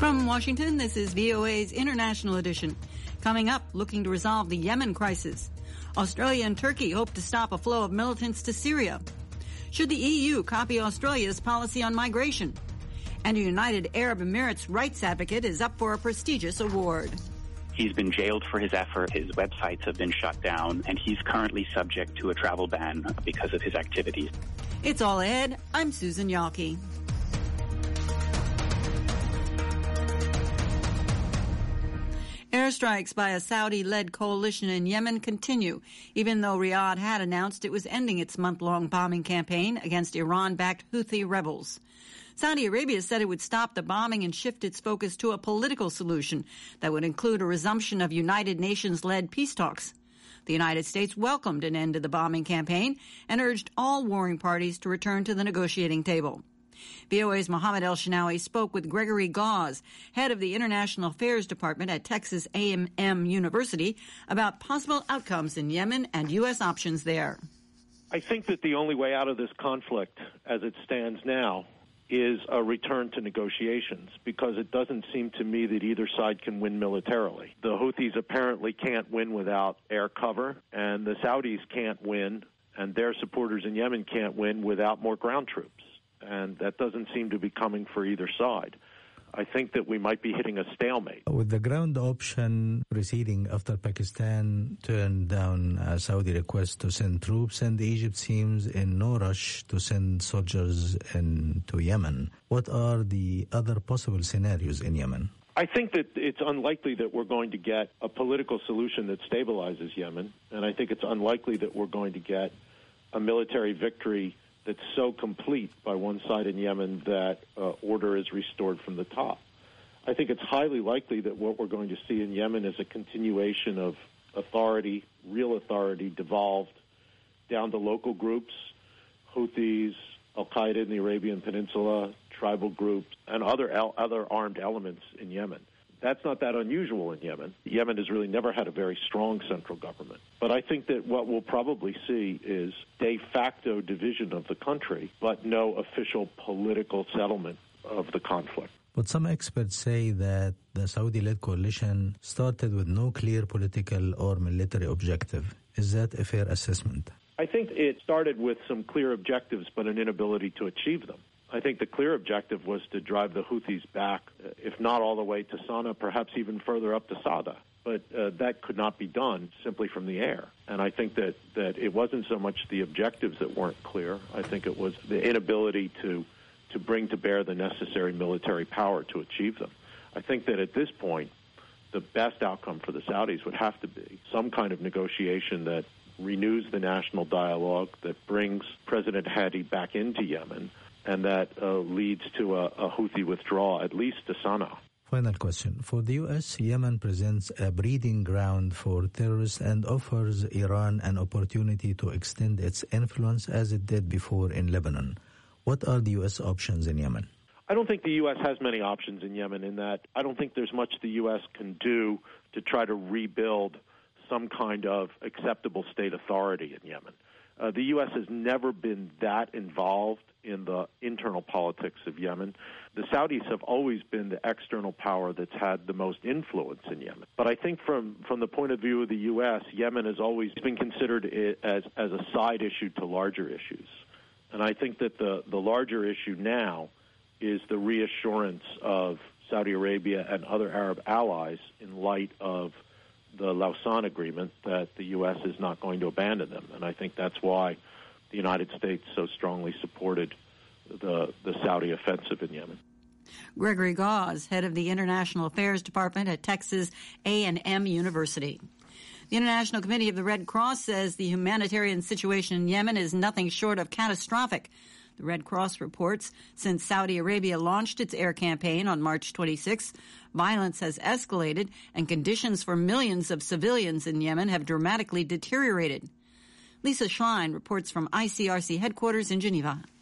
From Washington, this is VOA's International Edition. Coming up, looking to resolve the Yemen crisis. Australia and Turkey hope to stop a flow of militants to Syria. Should the EU copy Australia's policy on migration? And a United Arab Emirates rights advocate is up for a prestigious award. He's been jailed for his effort. His websites have been shut down, and he's currently subject to a travel ban because of his activities. It's all ahead. I'm Susan Yalke. Airstrikes by a Saudi-led coalition in Yemen continue, even though Riyadh had announced it was ending its month-long bombing campaign against Iran-backed Houthi rebels. Saudi Arabia said it would stop the bombing and shift its focus to a political solution that would include a resumption of United Nations-led peace talks. The United States welcomed an end to the bombing campaign and urged all warring parties to return to the negotiating table. VOA's Mohammed El-Shinawi spoke with Gregory Gause, head of the International Affairs Department at Texas A&M University, about possible outcomes in Yemen and U.S. options there. I think that the only way out of this conflict, as it stands now, is a return to negotiations, because it doesn't seem to me that either side can win militarily. The Houthis apparently can't win without air cover, and the Saudis can't win, and their supporters in Yemen can't win without more ground troops. And that doesn't seem to be coming for either side. I think that we might be hitting a stalemate. With the ground option proceeding after Pakistan turned down a Saudi request to send troops, and Egypt seems in no rush to send soldiers into Yemen, what are the other possible scenarios in Yemen? I think that it's unlikely that we're going to get a political solution that stabilizes Yemen, and I think it's unlikely that we're going to get a military victory that's so complete by one side in Yemen that order is restored from the top. I think it's highly likely that what we're going to see in Yemen is a continuation of authority, real authority, devolved down to local groups, Houthis, Al-Qaeda in the Arabian Peninsula, tribal groups, and other armed elements in Yemen. That's not that unusual in Yemen. Yemen has really never had a very strong central government. But I think that what we'll probably see is de facto division of the country, but no official political settlement of the conflict. But some experts say that the Saudi-led coalition started with no clear political or military objective. Is that a fair assessment? I think it started with some clear objectives, but an inability to achieve them. I think the clear objective was to drive the Houthis back, if not all the way to Sana'a, perhaps even further up to Sada. But that could not be done simply from the air. And I think that it wasn't so much the objectives that weren't clear. I think it was the inability to bring to bear the necessary military power to achieve them. I think that at this point, the best outcome for the Saudis would have to be some kind of negotiation that renews the national dialogue, that brings President Hadi back into Yemen, and that leads to a Houthi withdrawal, at least to Sana'a. Final question. For the U.S., Yemen presents a breeding ground for terrorists and offers Iran an opportunity to extend its influence as it did before in Lebanon. What are the U.S. options in Yemen? I don't think the U.S. has many options in Yemen, in that I don't think there's much the U.S. can do to try to rebuild some kind of acceptable state authority in Yemen. The U.S. has never been that involved in the internal politics of Yemen. The Saudis have always been the external power that's had the most influence in Yemen. But I think from the point of view of the U.S., Yemen has always been considered as a side issue to larger issues. And I think that the larger issue now is the reassurance of Saudi Arabia and other Arab allies in light of the Lausanne Agreement that the U.S. is not going to abandon them. And I think that's why the United States so strongly supported the Saudi offensive in Yemen. Gregory Gause, head of the International Affairs Department at Texas A&M University. The International Committee of the Red Cross says the humanitarian situation in Yemen is nothing short of catastrophic. The Red Cross reports since Saudi Arabia launched its air campaign on March 26, violence has escalated and conditions for millions of civilians in Yemen have dramatically deteriorated. Lisa Schlein reports from ICRC headquarters in Geneva.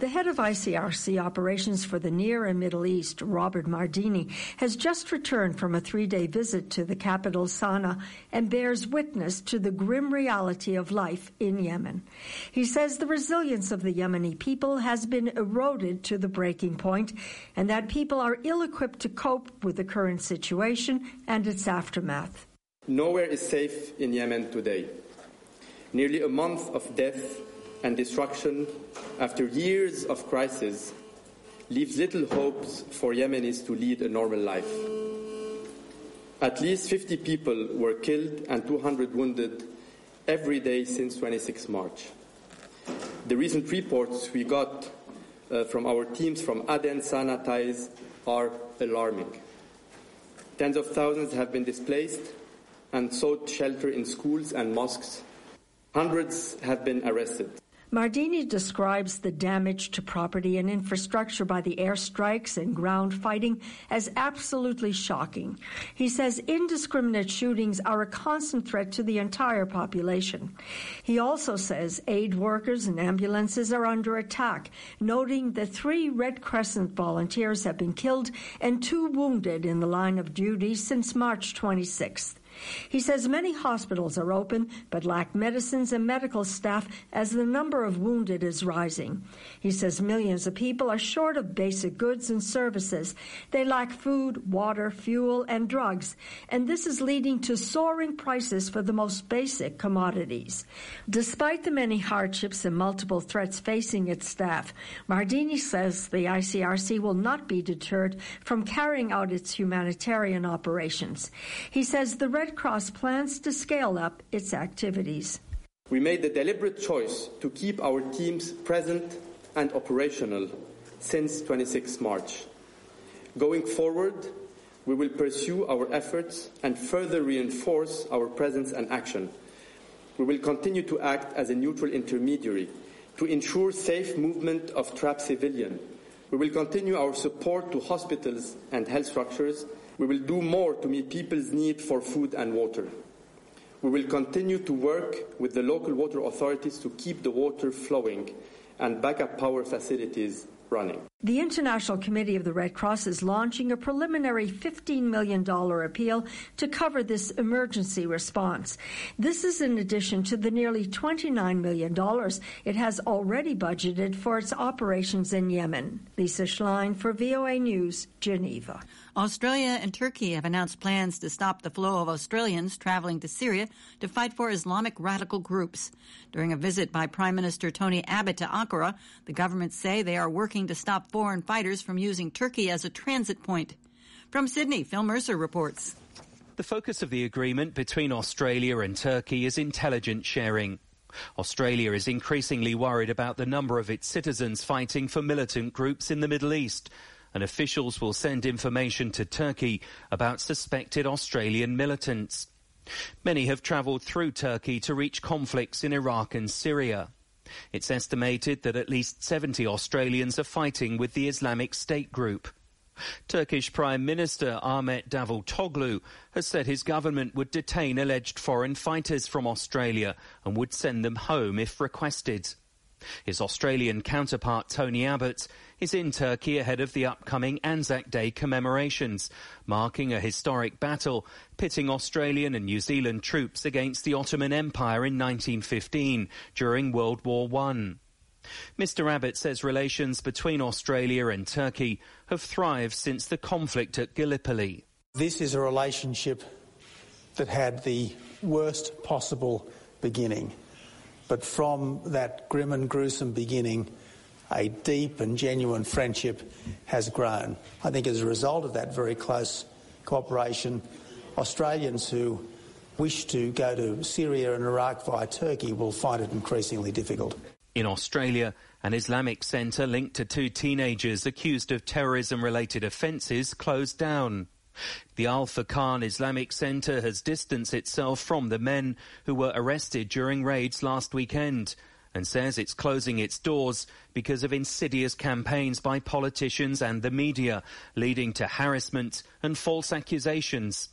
The head of ICRC operations for the Near and Middle East, Robert Mardini, has just returned from a 3-day visit to the capital Sana'a and bears witness to the grim reality of life in Yemen. He says the resilience of the Yemeni people has been eroded to the breaking point and that people are ill-equipped to cope with the current situation and its aftermath. Nowhere is safe in Yemen today. Nearly a month of death and destruction after years of crisis leaves little hopes for Yemenis to lead a normal life. At least 50 people were killed and 200 wounded every day since 26 March. The recent reports we got from our teams from Aden, Sana'a, Taiz are alarming. Tens of thousands have been displaced and sought shelter in schools and mosques. Hundreds have been arrested. Mardini describes the damage to property and infrastructure by the airstrikes and ground fighting as absolutely shocking. He says indiscriminate shootings are a constant threat to the entire population. He also says aid workers and ambulances are under attack, noting that 3 Red Crescent volunteers have been killed and 2 wounded in the line of duty since March 26th. He says many hospitals are open but lack medicines and medical staff as the number of wounded is rising. He says millions of people are short of basic goods and services. They lack food, water, fuel, and drugs, and this is leading to soaring prices for the most basic commodities. Despite the many hardships and multiple threats facing its staff, Mardini says the ICRC will not be deterred from carrying out its humanitarian operations. He says the Red Cross plans to scale up its activities. We made the deliberate choice to keep our teams present and operational since 26 March. Going forward, we will pursue our efforts and further reinforce our presence and action. We will continue to act as a neutral intermediary to ensure safe movement of trapped civilians. We will continue our support to hospitals and health structures. We will do more to meet people's need for food and water. We will continue to work with the local water authorities to keep the water flowing and backup power facilities running. The International Committee of the Red Cross is launching a preliminary $15 million appeal to cover this emergency response. This is in addition to the nearly $29 million it has already budgeted for its operations in Yemen. Lisa Schlein for VOA News, Geneva. Australia and Turkey have announced plans to stop the flow of Australians traveling to Syria to fight for Islamic radical groups. During a visit by Prime Minister Tony Abbott to Ankara, the governments say they are working to stop foreign fighters from using Turkey as a transit point. From Sydney, Phil Mercer reports. The focus of the agreement between Australia and Turkey is intelligence sharing. Australia is increasingly worried about the number of its citizens fighting for militant groups in the Middle East, and officials will send information to Turkey about suspected Australian militants. Many have travelled through Turkey to reach conflicts in Iraq and Syria. It's estimated that at least 70 Australians are fighting with the Islamic State group. Turkish Prime Minister Ahmet Davutoglu has said his government would detain alleged foreign fighters from Australia and would send them home if requested. His Australian counterpart Tony Abbott is in Turkey ahead of the upcoming Anzac Day commemorations, marking a historic battle pitting Australian and New Zealand troops against the Ottoman Empire in 1915 during World War I. Mr Abbott says relations between Australia and Turkey have thrived since the conflict at Gallipoli. This is a relationship that had the worst possible beginning. But from that grim and gruesome beginning, a deep and genuine friendship has grown. I think as a result of that very close cooperation, Australians who wish to go to Syria and Iraq via Turkey will find it increasingly difficult. In Australia, an Islamic centre linked to 2 teenagers accused of terrorism-related offences closed down. The Al Furqan Islamic Centre has distanced itself from the men who were arrested during raids last weekend and says it's closing its doors because of insidious campaigns by politicians and the media, leading to harassment and false accusations.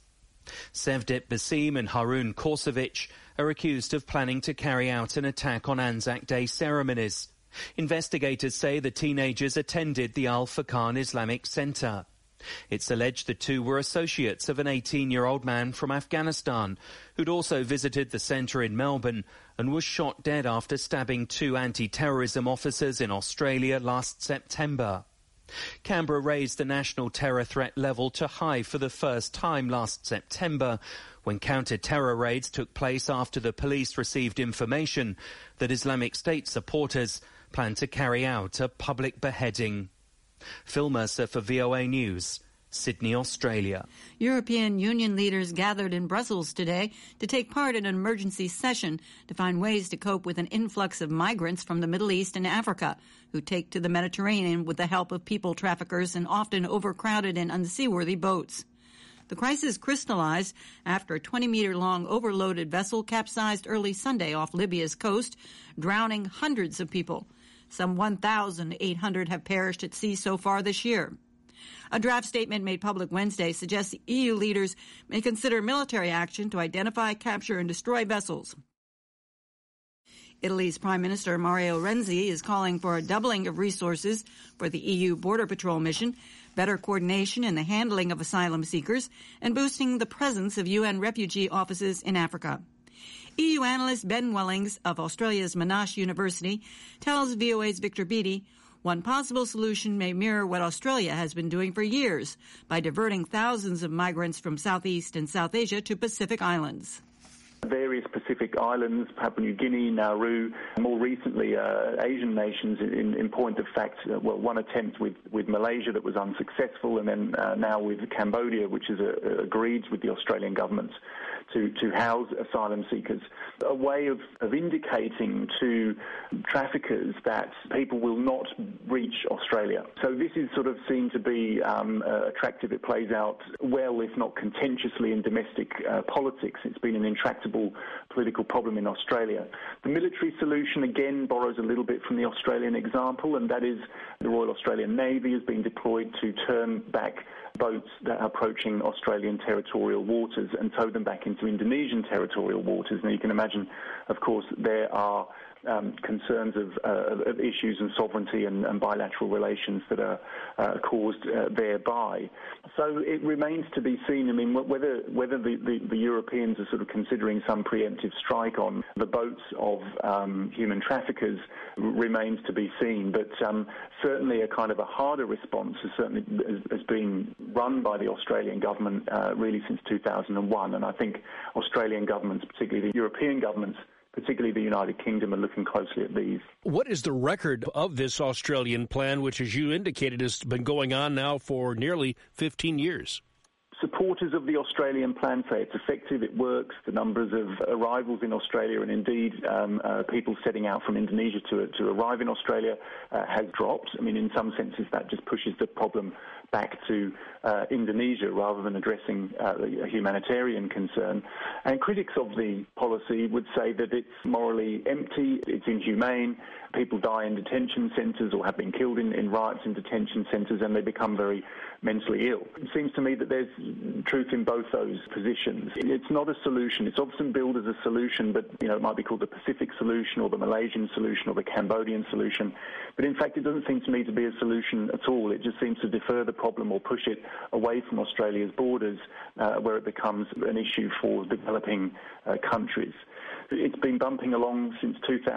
Sevdet Basim and Harun Korsovic are accused of planning to carry out an attack on Anzac Day ceremonies. Investigators say the teenagers attended the Al Furqan Islamic Center. It's alleged the two were associates of an 18-year-old man from Afghanistan who'd also visited the centre in Melbourne and was shot dead after stabbing two anti-terrorism officers in Australia last September. Canberra raised the national terror threat level to high for the first time last September when counter-terror raids took place after the police received information that Islamic State supporters plan to carry out a public beheading. Phil Mercer for VOA News, Sydney, Australia. European Union leaders gathered in Brussels today to take part in an emergency session to find ways to cope with an influx of migrants from the Middle East and Africa who take to the Mediterranean with the help of people traffickers and often overcrowded and unseaworthy boats. The crisis crystallized after a 20-meter-long overloaded vessel capsized early Sunday off Libya's coast, drowning hundreds of people. Some 1,800 have perished at sea so far this year. A draft statement made public Wednesday suggests the EU leaders may consider military action to identify, capture, and destroy vessels. Italy's Prime Minister Mario Renzi is calling for a doubling of resources for the EU Border Patrol mission, better coordination in the handling of asylum seekers, and boosting the presence of UN refugee offices in Africa. EU analyst Ben Wellings of Australia's Monash University tells VOA's Victor Beattie one possible solution may mirror what Australia has been doing for years by diverting thousands of migrants from Southeast and South Asia to Pacific islands. Various Pacific islands, Papua New Guinea, Nauru, more recently Asian nations in point of fact, one attempt with Malaysia that was unsuccessful, and then now with Cambodia, which is agreed with the Australian government to house asylum seekers, a way of indicating to traffickers that people will not reach Australia. So this is sort of seen to be attractive. It plays out well, if not contentiously, in domestic politics. It's been an intractable political problem in Australia. The military solution, again, borrows a little bit from the Australian example, and that is the Royal Australian Navy has been deployed to turn back boats that are approaching Australian territorial waters and tow them back into Indonesian territorial waters. Now, you can imagine, of course, there are concerns of issues and sovereignty and bilateral relations that are caused thereby. So it remains to be seen. I mean, whether the Europeans are sort of considering some preemptive strike on the boats of human traffickers remains to be seen. But certainly a kind of a harder response has been run by the Australian government really since 2001. And I think Australian governments, particularly the European governments, particularly the United Kingdom, are looking closely at these. What is the record of this Australian plan, which, as you indicated, has been going on now for nearly 15 years? Supporters of the Australian plan say it's effective, it works. The numbers of arrivals in Australia and indeed people setting out from Indonesia to arrive in Australia has dropped. I mean, in some senses that just pushes the problem back to Indonesia rather than addressing a humanitarian concern. And critics of the policy would say that it's morally empty, it's inhumane, people die in detention centres or have been killed in riots in detention centres, and they become very mentally ill. It seems to me that there's truth in both those positions. It's not a solution. It's often billed as a solution, but it might be called the Pacific solution or the Malaysian solution or the Cambodian solution. But in fact, it doesn't seem to me to be a solution at all. It just seems to defer the problem or push it away from Australia's borders, where it becomes an issue for developing countries. It's been bumping along since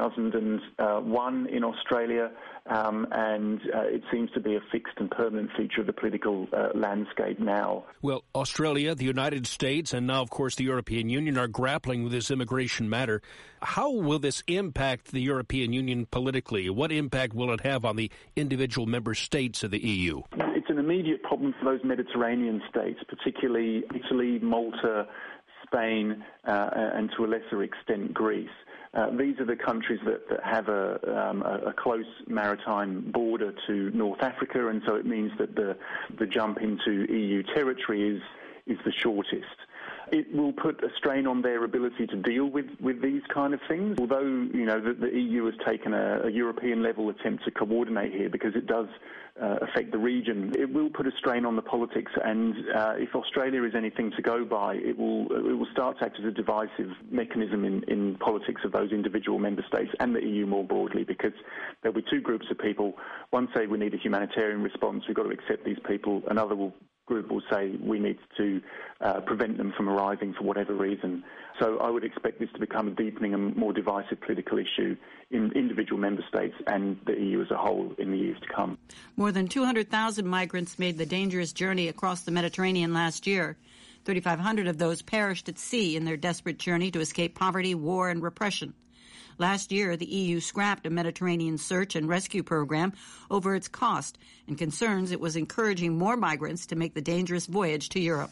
2001 in Australia, and it seems to be a fixed and permanent feature of the political landscape now. Well, Australia, the United States, and now, of course, the European Union are grappling with this immigration matter. How will this impact the European Union politically? What impact will it have on the individual member states of the EU? It's an immediate problem for those Mediterranean states, particularly Italy, Malta, Spain, and to a lesser extent Greece. These are the countries that have a close maritime border to North Africa, and so it means that the jump into EU territory is the shortest. It will put a strain on their ability to deal with these kind of things. Although, the EU has taken a European-level attempt to coordinate here because it does affect the region, it will put a strain on the politics. And if Australia is anything to go by, it will start to act as a divisive mechanism in politics of those individual member states and the EU more broadly, because there'll be two groups of people. One say we need a humanitarian response, we've got to accept these people. Another group will say we need to prevent them from arriving for whatever reason. So I would expect this to become a deepening and more divisive political issue in individual member states and the EU as a whole in the years to come. More than 200,000 migrants made the dangerous journey across the Mediterranean last year. 3,500 of those perished at sea in their desperate journey to escape poverty, war, and repression. Last year, the EU scrapped a Mediterranean search and rescue program over its cost and concerns it was encouraging more migrants to make the dangerous voyage to Europe.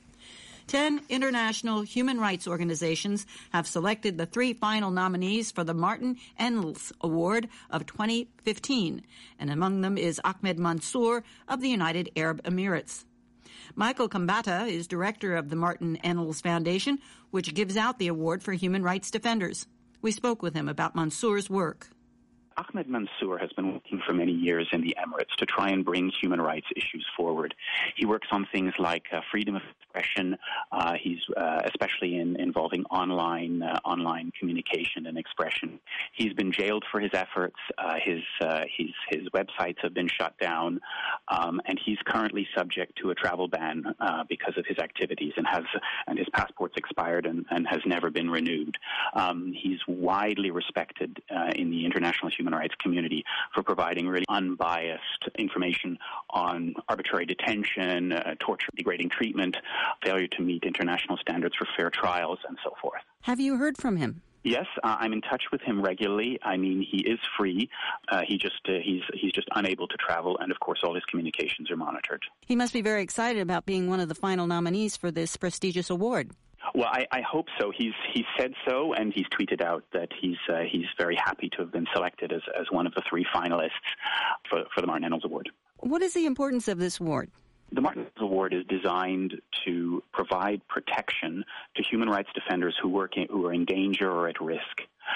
10 international human rights organizations have selected the 3 final nominees for the Martin Ennals Award of 2015, and among them is Ahmed Mansour of the United Arab Emirates. Michael Kambata is director of the Martin Ennals Foundation, which gives out the award for human rights defenders. We spoke with him about Mansour's work. Ahmed Mansour has been working for many years in the Emirates to try and bring human rights issues forward. He works on things like freedom of expression. He's especially involving online communication and expression. He's been jailed for his efforts. His websites have been shut down, and he's currently subject to a travel ban because of his activities, and his passport's expired and has never been renewed. He's widely respected in the international human rights community for providing really unbiased information on arbitrary detention, torture, degrading treatment, failure to meet international standards for fair trials, and so forth. Have you heard from him? Yes, I'm in touch with him regularly. I mean, he is free. He's just unable to travel, and of course, all his communications are monitored. He must be very excited about being one of the final nominees for this prestigious award. Well, I hope so. He's said so, and he's tweeted out that he's very happy to have been selected as one of the 3 finalists for the Martin Ennals Award. What is the importance of this award? The Martin Ennals Award is designed to provide protection to human rights defenders who are in danger or at risk.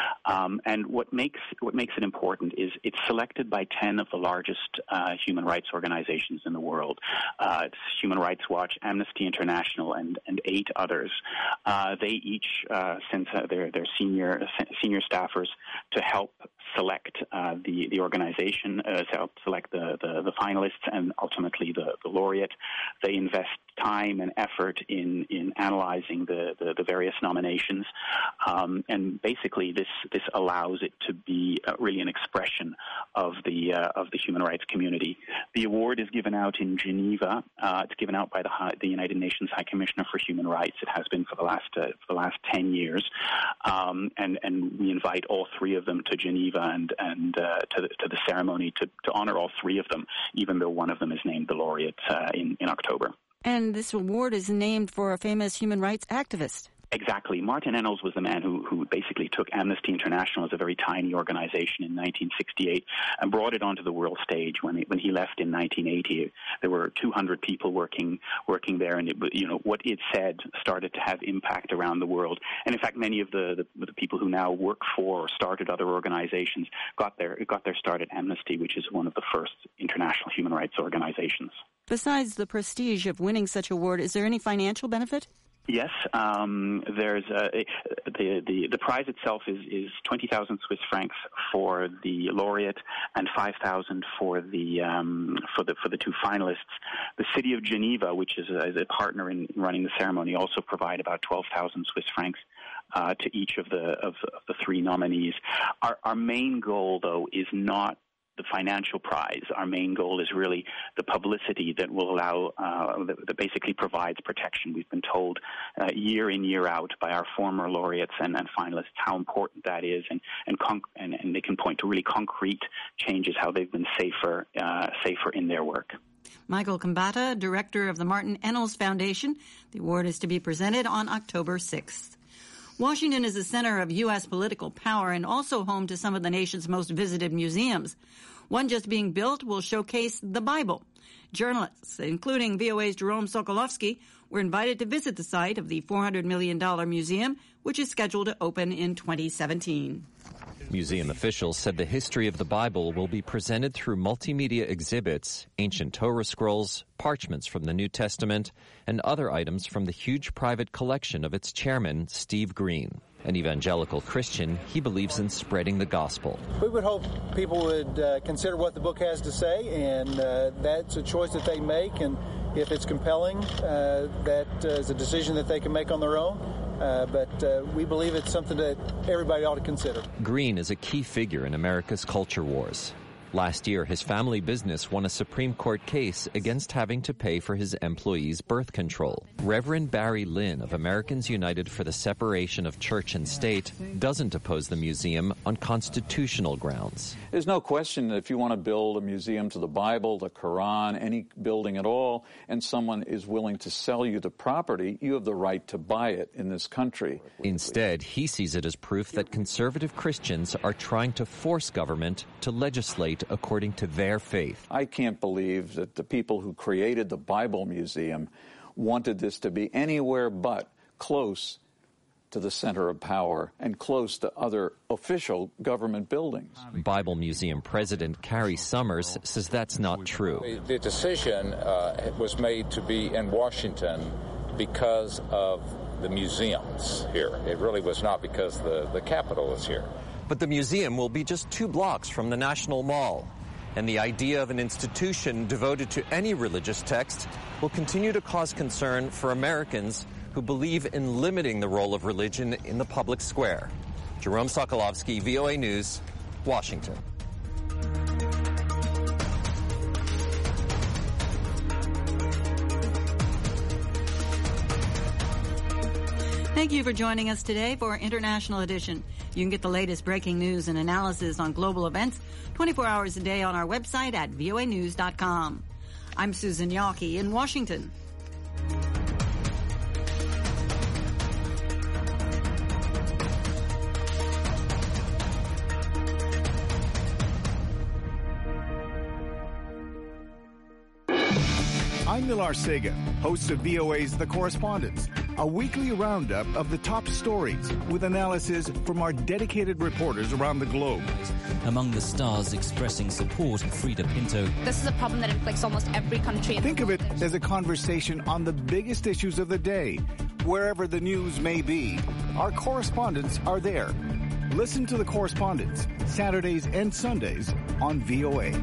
And what makes it important is it's selected by 10 of the largest human rights organizations in the world. It's Human Rights Watch, Amnesty International, and 8 others. They each send their senior staffers to help select the organization, to help select the finalists and ultimately the laureate. They invest time and effort in analyzing the various nominations, and basically this allows it to be really an expression of the human rights community. The award is given out in Geneva. It's given out by the United Nations High Commissioner for Human Rights. It has been for the last 10 years, and we invite all 3 of them to Geneva and to the ceremony to honor all 3 of them, even though one of them is named the laureate in October. And this award is named for a famous human rights activist. Exactly. Martin Ennals was the man who basically took Amnesty International as a very tiny organization in 1968 and brought it onto the world stage. When he left in 1980, there were 200 people working there, and what it said started to have impact around the world. And in fact, many of the people who now work for or started other organizations got their start at Amnesty, which is one of the first international human rights organizations. Besides the prestige of winning such an award, is there any financial benefit? Yes, there's the prize itself is 20,000 Swiss francs for the laureate and 5,000 for the 2 finalists. The city of Geneva, which is a partner in running the ceremony, also provide about 12,000 Swiss francs to each of the 3 nominees. Our main goal, though, is not the financial prize. Our main goal is really the publicity that will allow, that basically provides protection. We've been told year in, year out by our former laureates and finalists how important that is, and they can point to really concrete changes, how they've been safer in their work. Michael Kambata, director of the Martin Ennals Foundation. The award is to be presented on October 6th. Washington is the center of U.S. political power and also home to some of the nation's most visited museums. One just being built will showcase the Bible. Journalists, including VOA's Jerome Sokolovsky, were invited to visit the site of the $400 million museum, which is scheduled to open in 2017. Museum officials said the history of the Bible will be presented through multimedia exhibits, ancient Torah scrolls, parchments from the New Testament, and other items from the huge private collection of its chairman, Steve Green. An evangelical Christian, he believes in spreading the gospel. We would hope people would consider what the book has to say, and that's a choice that they make. And if it's compelling, that is a decision that they can make on their own. But we believe it's something that everybody ought to consider. Green is a key figure in America's culture wars. Last year, his family business won a Supreme Court case against having to pay for his employees' birth control. Reverend Barry Lynn of Americans United for the Separation of Church and State doesn't oppose the museum on constitutional grounds. There's no question that if you want to build a museum to the Bible, the Quran, any building at all, and someone is willing to sell you the property, you have the right to buy it in this country. Instead, he sees it as proof that conservative Christians are trying to force government to legislate according to their faith. I can't believe that the people who created the Bible Museum wanted this to be anywhere but close to the center of power and close to other official government buildings. Bible Museum President Carrie Summers says that's not true. The decision was made to be in Washington because of the museums here. It really was not because the Capitol is here. But the museum will be just 2 blocks from the National Mall. And the idea of an institution devoted to any religious text will continue to cause concern for Americans who believe in limiting the role of religion in the public square. Jerome Sokolovsky, VOA News, Washington. Thank you for joining us today for our International Edition. You can get the latest breaking news and analysis on global events 24 hours a day on our website at voanews.com. I'm Susan Yawkey in Washington. I'm Millar Sega, host of VOA's The Correspondents, a weekly roundup of the top stories with analysis from our dedicated reporters around the globe. Among the stars expressing support, Frida Pinto. This is a problem that afflicts almost every country. Think of it as a conversation on the biggest issues of the day, wherever the news may be. Our correspondents are there. Listen to The Correspondents, Saturdays and Sundays on VOA.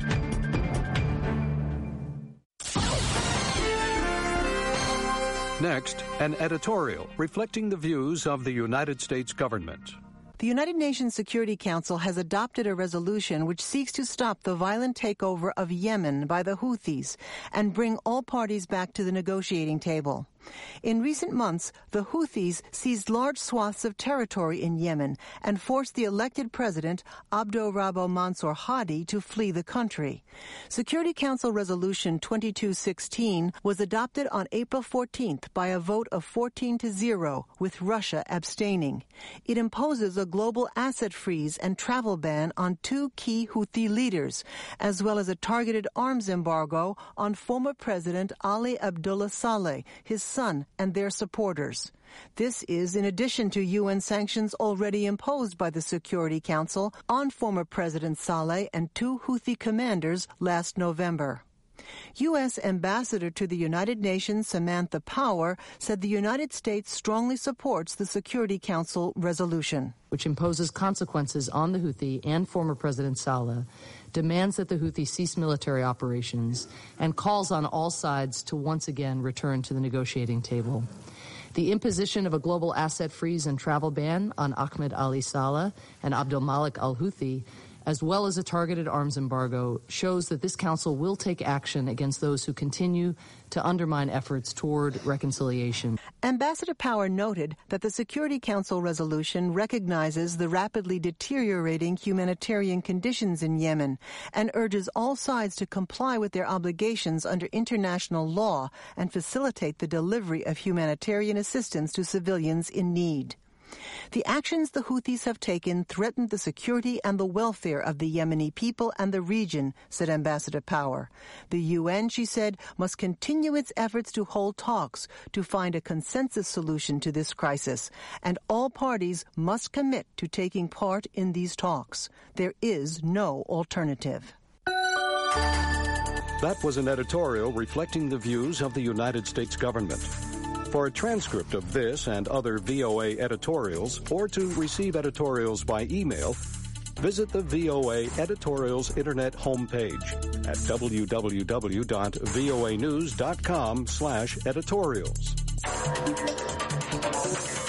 Next, an editorial reflecting the views of the United States government. The United Nations Security Council has adopted a resolution which seeks to stop the violent takeover of Yemen by the Houthis and bring all parties back to the negotiating table. In recent months, the Houthis seized large swaths of territory in Yemen and forced the elected president, Abdo Rabbo Mansour Hadi, to flee the country. Security Council Resolution 2216 was adopted on April 14th by a vote of 14-0, with Russia abstaining. It imposes a global asset freeze and travel ban on 2 key Houthi leaders, as well as a targeted arms embargo on former President Ali Abdullah Saleh, his son, and their supporters. This is in addition to UN sanctions already imposed by the Security Council on former President Saleh and 2 Houthi commanders last November. U.S. Ambassador to the United Nations Samantha Power said the United States strongly supports the Security Council resolution, which imposes consequences on the Houthi and former President Saleh, demands that the Houthi cease military operations, and calls on all sides to once again return to the negotiating table. The imposition of a global asset freeze and travel ban on Ahmed Ali Saleh and Abdul Malik al-Houthi, as well as a targeted arms embargo, shows that this council will take action against those who continue to undermine efforts toward reconciliation. Ambassador Power noted that the Security Council resolution recognizes the rapidly deteriorating humanitarian conditions in Yemen and urges all sides to comply with their obligations under international law and facilitate the delivery of humanitarian assistance to civilians in need. The actions the Houthis have taken threaten the security and the welfare of the Yemeni people and the region, said Ambassador Power. The UN, she said, must continue its efforts to hold talks to find a consensus solution to this crisis, and all parties must commit to taking part in these talks. There is no alternative. That was an editorial reflecting the views of the United States government. For a transcript of this and other VOA editorials, or to receive editorials by email, visit the VOA Editorials Internet homepage at www.voanews.com/editorials.